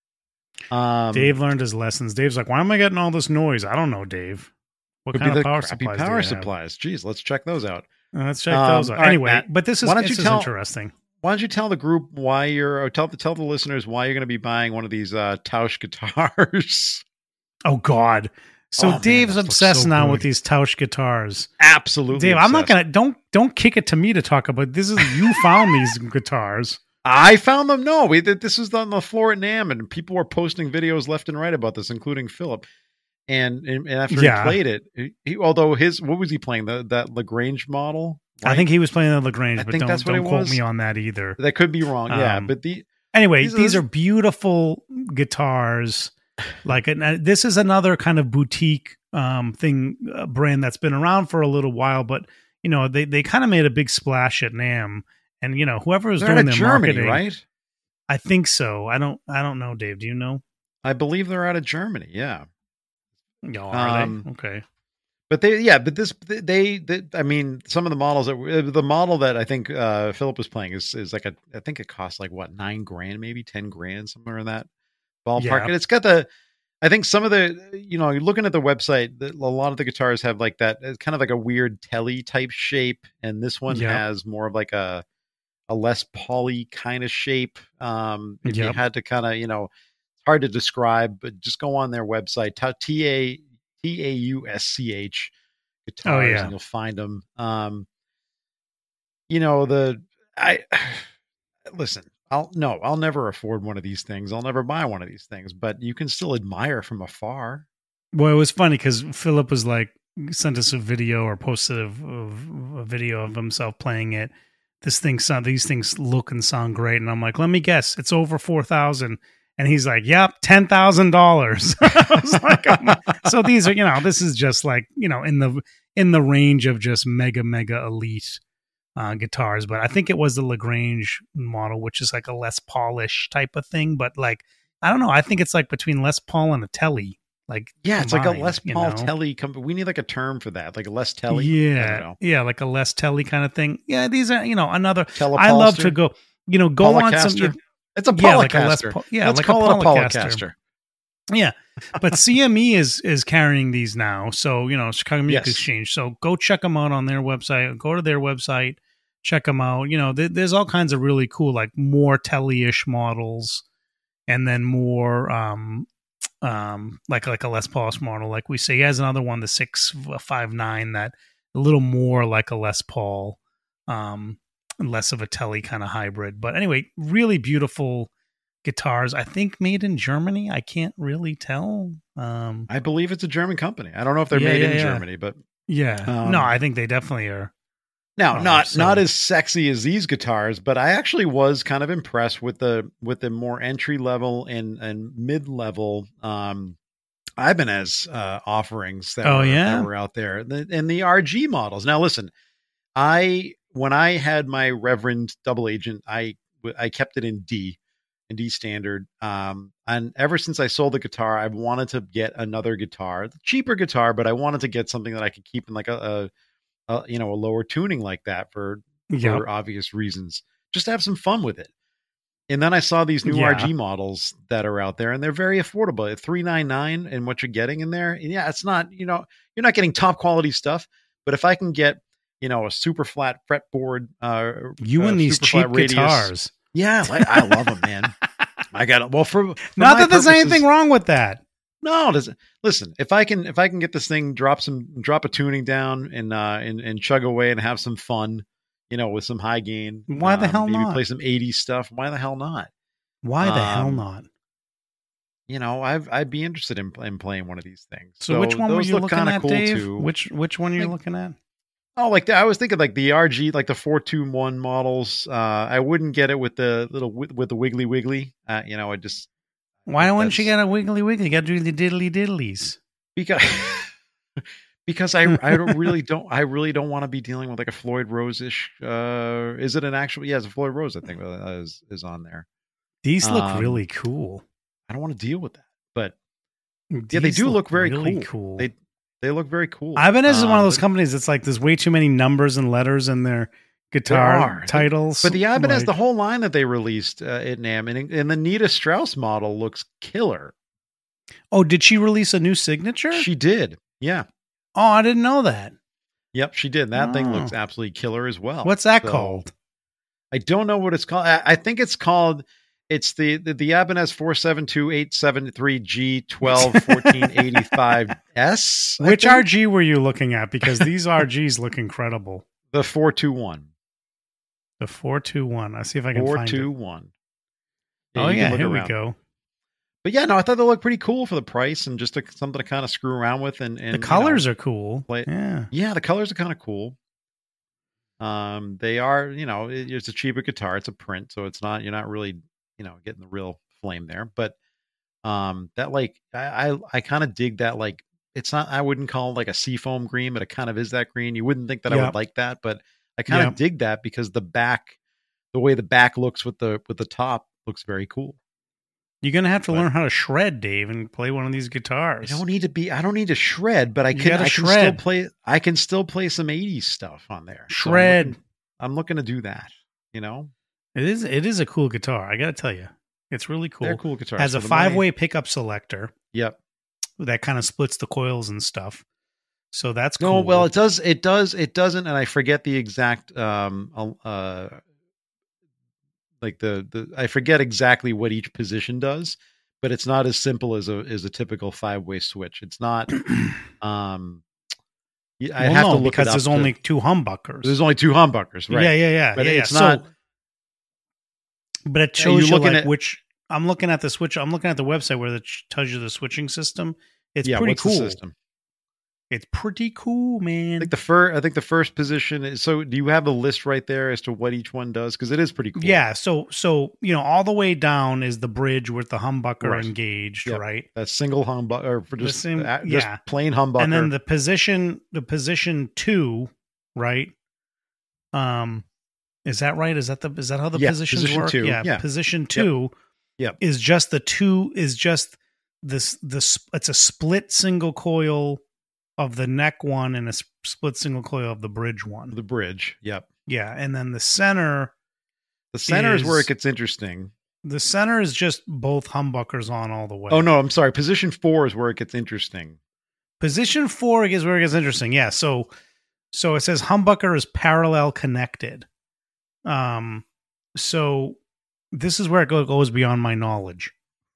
Dave learned his lessons. Dave's like, why am I getting all this noise? I don't know, Dave. What kind of power supplies? Geez, let's check those out. Let's check those out. Anyway, Matt, but this is interesting. Why don't you tell the group tell the listeners why you're going to be buying one of these Tausch guitars? Oh God. So Dave's obsessed now with these Tausch guitars. Absolutely. Dave, obsessed. I'm not going to, don't kick it to me to talk about. This is, you found these guitars. I found them. No, this was on the floor at NAMM, and people were posting videos left and right about this, including Philip. And after he played it, what was he playing? That Lagrange model? Right? I think he was playing the Lagrange, but don't quote quote me on that either. That could be wrong. But these are beautiful guitars. This is another kind of boutique brand that's been around for a little while, but they kind of made a big splash at NAMM. And whoever is doing their Germany, marketing, right? I think so. I don't know, Dave. Do you know? I believe they're out of Germany. Yeah. No, are they? Okay. But I mean, some of the models the model that I think Philip was playing is like I think it costs like what, $9,000, maybe $10,000, somewhere in that ballpark. Yeah. And it's got I think some of you're looking at the website, a lot of the guitars have like that, kind of like a weird telly type shape. And this one has more of like a Les Pauly kind of shape. If you had to kind of, it's hard to describe, but just go on their website, TAUSCH guitars, and you'll find them. Listen, I'll never afford one of these things. I'll never buy one of these things, but you can still admire from afar. Well, it was funny because Philip was like, sent us a video or posted a video of himself playing it. These things look and sound great. And I'm like, let me guess, it's over 4,000. And he's like, yep, $10,000. I was like, so these are, this is just like, in the range of just mega elite guitars. But I think it was the Lagrange model, which is like a Les Paulish type of thing. But like, I don't know. I think it's like between Les Paul and a Telly. Like, it's like a Les Paul Telly. We need like a term for that, like a Les Telly. Yeah, like a Les Telly kind of thing. Yeah, these are another. Telepolster. I love to go on some. It's a Polycaster. Let's call it a Polycaster. Yeah, but CME is carrying these now. So Chicago Music Exchange. So go check them out on their website. Go to their website, check them out. There's all kinds of really cool, like more Telly-ish models, and then more like a Les Paul model, like we say. He has another one, the 659, that a little more like a Les Paul, less of a Telly kind of hybrid. But anyway, really beautiful guitars. I think made in Germany. I can't really tell. I believe it's a German company. I don't know if they're made in Germany, but no, I think they definitely are. Now, not as sexy as these guitars, but I actually was kind of impressed with the more entry level and mid level Ibanez offerings that were out there, and the RG models. Now, listen, when I had my Reverend double agent, I kept it in D standard. And ever since I sold the guitar, I've wanted to get another guitar, the cheaper guitar, but I wanted to get something that I could keep in like a lower tuning like that for obvious reasons, just to have some fun with it. And then I saw these new RG models that are out there, and they're very affordable at $399 and what you're getting in there. And it's not, you're not getting top quality stuff, but if I can get, a super flat fretboard, and these cheap guitars. Yeah. I love them, man. I got it. Well, for not that there's anything wrong with that. No, listen, if I can get this thing, drop a tuning down and chug away and have some fun, with some high gain. Why the hell maybe not? Play some 80s stuff. Why the hell not? Why the hell not? I'd be interested in playing one of these things. So which one were you looking at, cool Dave? Too. Which one are you looking at? Oh, I was thinking like the RG, like the 421 models. I wouldn't get it with the with the wiggly wiggly. I just. Why wouldn't you get a wiggly wiggly? You got to do the diddly diddlies. Because I really don't want to be dealing with like a Floyd Rose-ish. Is it an actual? Yeah, it's a Floyd Rose. I think is on there. These look really cool. I don't want to deal with that, but they do look very really cool. They look very cool. Ibanez is one of those companies that's like there's way too many numbers and letters in their guitar titles. But the Ibanez, the whole line that they released at NAMM, and the Nita Strauss model looks killer. Oh, did she release a new signature? She did. Yeah. Oh, I didn't know that. Yep, she did. That thing looks absolutely killer as well. What's that called? I don't know what it's called. I think it's called. It's the Ibanez 472-873-G12-1485S. Which RG were you looking at? Because these RGs look incredible. The 421. The 421. I'll see if I can find it. 421. Oh, yeah, here we go. But yeah, no, I thought they looked pretty cool for the price and just something to kind of screw around with. And the colors are cool. Yeah, the colors are kind of cool. They are, it's a cheaper guitar. It's a print, so it's not, you're not really, getting the real flame there. But that like, I kind of dig that. Like, it's not, I wouldn't call it like a seafoam green, but it kind of is that green. You wouldn't think that I would like that, but I kind of dig that because the way the back looks with the top looks very cool. You're going to have to learn how to shred, Dave, and play one of these guitars. I don't need to shred, but I can still play some 80s stuff on there. Shred. So I'm looking to do that, It is a cool guitar, I got to tell you. It's really cool. They're cool guitars. Has a 5-way pickup selector. Yep. That kind of splits the coils and stuff. So that's cool. No, well, it doesn't, and I forget the exact like I forget exactly what each position does, but it's not as simple as a typical 5-way switch. It's not. I have to look because there's only 2 humbuckers. There's only 2 humbuckers, right? Yeah. But it's not. But it shows you like which. I'm looking at the switch. I'm looking at the website where it tells you the switching system. It's pretty cool. The system? It's pretty cool, man. I think the first position is. So, do you have a list right there as to what each one does? Because it is pretty cool. Yeah. So all the way down is the bridge with the humbucker engaged, right? That's single humbucker, or for just plain humbucker. And then the position 2, right? Is that right? Is that how the positions work? 2. Yeah. Position 2. Yep. Is just the 2 is just this. It's a split single coil of the neck one and a split single coil of the bridge one. The bridge, yep. Yeah, and then the center... The center is where it gets interesting. The center is just both humbuckers on all the way. Oh, no, I'm sorry. Position 4 is where it gets interesting. Position 4 is where it gets interesting, yeah. So it says humbucker is parallel connected. So this is where it goes beyond my knowledge.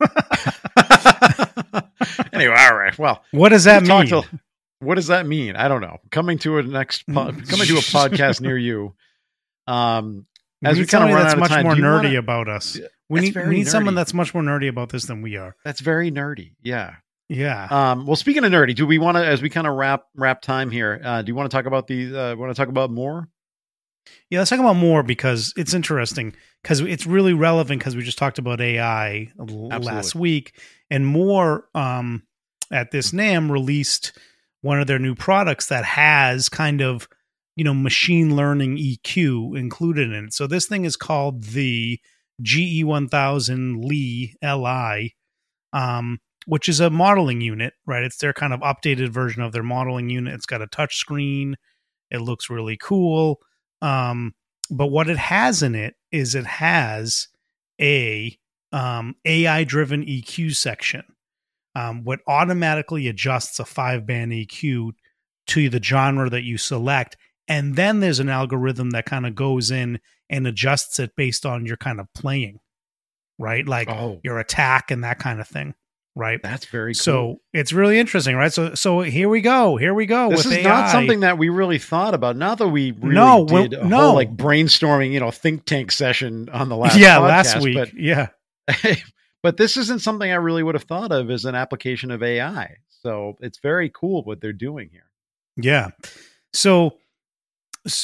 Anyway, all right. Well, what does that mean? What does that mean? I don't know. Coming to a podcast near you. As we kind of run out of time, that's much more nerdy about us. We need someone that's much more nerdy about this than we are. That's very nerdy. Yeah. Yeah. Well, speaking of nerdy, do we want to, as we kind of wrap time here, do you want to talk about more? Yeah, let's talk about more because it's interesting because it's really relevant because we just talked about AI last week, and more at this NAMM released one of their new products that has kind of, machine learning EQ included in it. So this thing is called the GE1000 Li, which is a modeling unit, right? It's their kind of updated version of their modeling unit. It's got a touch screen. It looks really cool. But what it has in it is it has a AI-driven EQ section, what automatically adjusts a 5-band EQ to the genre that you select. And then there's an algorithm that kind of goes in and adjusts it based on your kind of playing, right? Like your attack and that kind of thing, right? That's very cool. So it's really interesting, right? So here we go. This is AI. not something that we really thought about. Not that we really did a whole like brainstorming, think tank session on the last podcast, last week. But this isn't something I really would have thought of as an application of AI. So it's very cool what they're doing here. Yeah. So this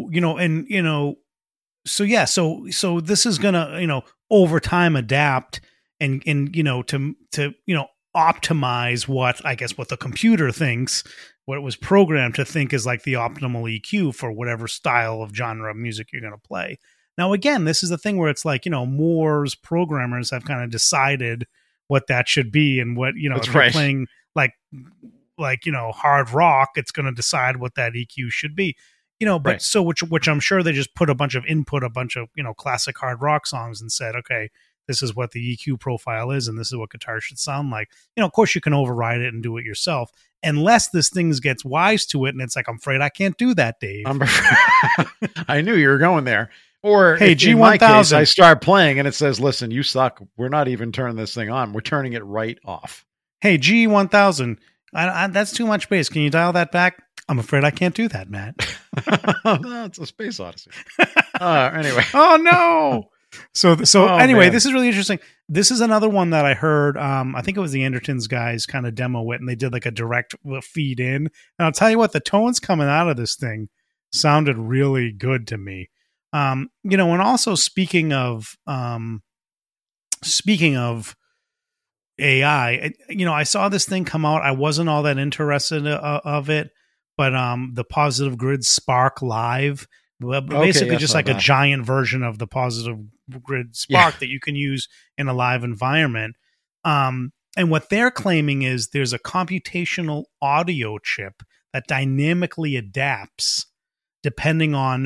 is gonna, over time adapt and to optimize what the computer thinks, what it was programmed to think is like the optimal EQ for whatever style of genre of music you're going to play. Now, again, this is the thing where it's like, Moore's programmers have kind of decided what that should be, and what, if you're playing like hard rock, it's going to decide what that EQ should be. But so which I'm sure they just put a bunch of classic hard rock songs and said, okay, this is what the EQ profile is, and this is what guitar should sound like. Of course you can override it and do it yourself, unless this thing gets wise to it, and it's like, I'm afraid I can't do that, Dave. I knew you were going there. Or hey, in my case, I start playing and it says, listen, you suck. We're not even turning this thing on. We're turning it right off. Hey, G1000, that's too much bass. Can you dial that back? I'm afraid I can't do that, Matt. No, it's a Space Odyssey. Anyway. Oh, no. Anyway, man. This is really interesting. This is another one that I heard. I think it was the Andertons guys kind of demo it, and they did like a direct feed in. And I'll tell you what, the tones coming out of this thing sounded really good to me. And also speaking of AI, I saw this thing come out. I wasn't all that interested of it, but the Positive Grid Spark Live, basically just like a giant version of the Positive Grid Spark that you can use in a live environment. And what they're claiming is there's a computational audio chip that dynamically adapts depending on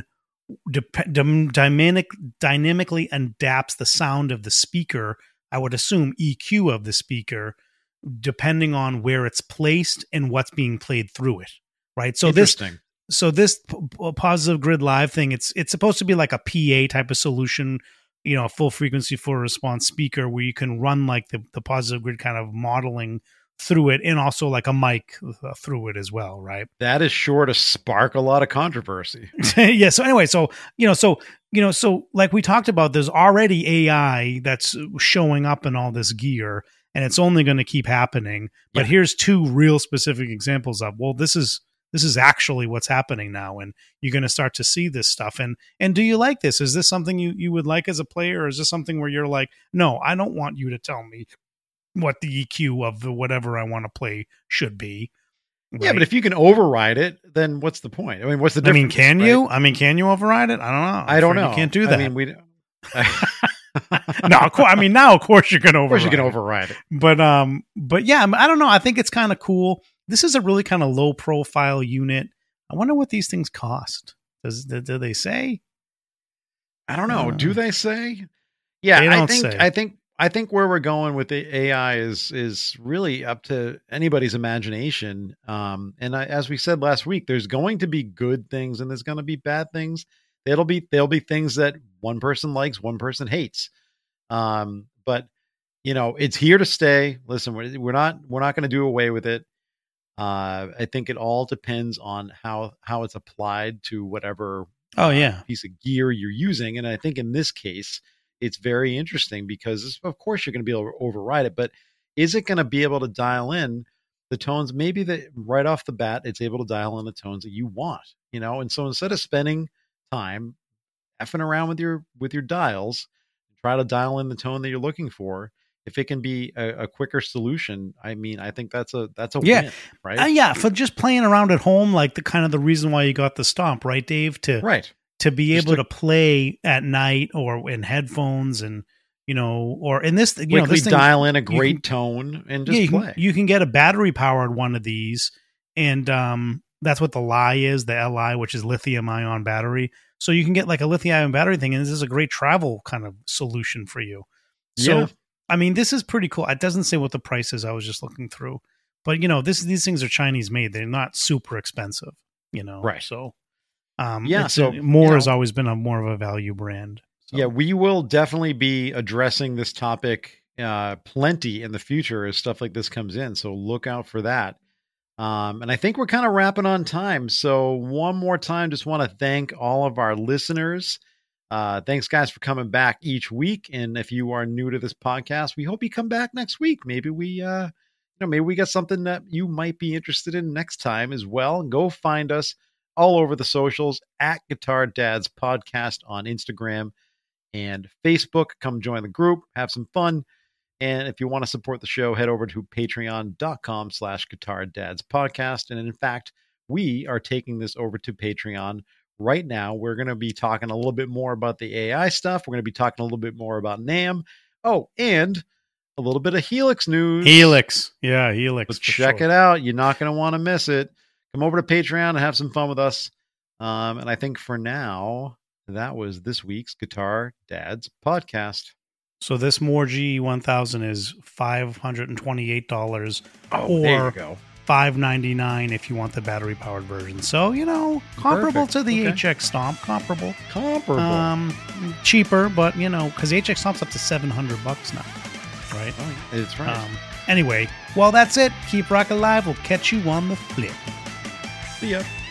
dynamically adapts the sound of the speaker, I would assume EQ of the speaker, depending on where it's placed and what's being played through it, right? So this Positive Grid Live thing, it's supposed to be like a PA type of solution, a full frequency, full response speaker where you can run like the Positive Grid kind of modeling through it, and also like a mic through it as well, right? That is sure to spark a lot of controversy. Yeah. So anyway, so like we talked about, there's already AI that's showing up in all this gear, and it's only going to keep happening. But here's two real specific examples of, well, this is actually what's happening now, and you're going to start to see this stuff. And do you like this? Is this something you would like as a player, or is this something where you're like, no, I don't want you to tell me what the EQ of the whatever I want to play should be. Right? Yeah, but if you can override it, then what's the point? I mean, what's the difference? Can you? I mean, can you override it? I don't know. I don't know. You can't do that. I mean, we. No, now of course you can override. Of course you can override it. But yeah, I don't know. I think it's kind of cool. This is a really kind of low profile unit. I wonder what these things cost. Do they say? I don't know. Do they say? Yeah, I think where we're going with the AI is really up to anybody's imagination. As we said last week, there's going to be good things and there's going to be bad things. There'll be things that one person likes, one person hates. But it's here to stay. Listen, we're not going to do away with it. I think it all depends on how it's applied to whatever piece of gear you're using. And I think in this case, it's very interesting because, of course, you're going to be able to override it, but is it going to be able to dial in the tones? Maybe that right off the bat, it's able to dial in the tones that you want, And so instead of spending time effing around with your dials, try to dial in the tone that you're looking for, if it can be a quicker solution, I mean, I think that's a win, right? Yeah, for just playing around at home, like the reason why you got the Stomp, right, Dave? To be able to play at night or in headphones and, or in this, this thing, dial in a great tone and just play. You can get a battery powered one of these, and that's what the Li is, the Li, which is lithium ion battery. So you can get like a lithium ion battery thing, and this is a great travel kind of solution for you. So, I mean, this is pretty cool. It doesn't say what the price is. I was just looking through, but these things are Chinese made. They're not super expensive, Right. So, so More has always been more of a value brand. So. Yeah, we will definitely be addressing this topic plenty in the future as stuff like this comes in. So look out for that. And I think we're kind of wrapping on time. So one more time, just want to thank all of our listeners. Thanks, guys, for coming back each week. And if you are new to this podcast, we hope you come back next week. Maybe we got something that you might be interested in next time as well. Go find us all over the socials at Guitar Dads Podcast on Instagram and Facebook. Come join the group, have some fun. And if you want to support the show, head over to patreon.com/Guitar Dads Podcast. And in fact, we are taking this over to Patreon right now. We're going to be talking a little bit more about the AI stuff. We're going to be talking a little bit more about NAMM. Oh, and a little bit of Helix news. Helix. Yeah, Helix. So check it out. You're not going to want to miss it. Come over to Patreon and have some fun with us. And I think for now, that was this week's Guitar Dads Podcast. So this Moore G1000 is $528 or $599 if you want the battery powered version. So, comparable to the HX Stomp. Comparable. Cheaper, but, because the HX Stomp's up to $700 now. Right? Oh, it's right. Anyway, well, that's it. Keep rocking live. We'll catch you on the flip. See ya.